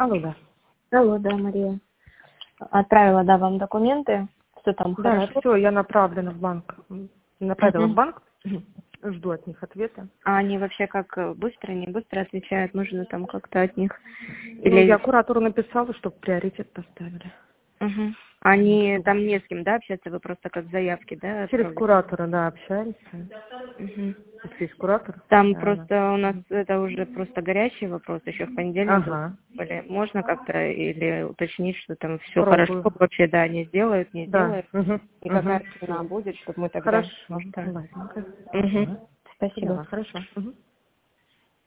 Алло, да. Алло, да, Мария. Отправила, да, вам документы. Все там Да, хорошо? все, я направлена в банк. Направила в Мгм. банк. Жду от них ответа. А они вообще как быстро, не быстро отвечают? Нужно там как-то от них? Ну, я Или... куратору написала, чтобы приоритет поставили. Мгм. Они там не с кем, да, общаться? Вы просто как заявки, да, Через отправляете? куратора, да, общаемся. Мгм. Есть куратор? Там Да, она. просто у нас это уже просто горячий вопрос, еще в понедельник Ага, были. Можно как-то или уточнить, что там все хорошо пробую. вообще, да, не сделают, не Да, сделают, и угу. какая цена будет, чтобы мы тогда Хорошо, просто... ладненько. Мгм. Ага. Спасибо. Поняла, хорошо. Угу.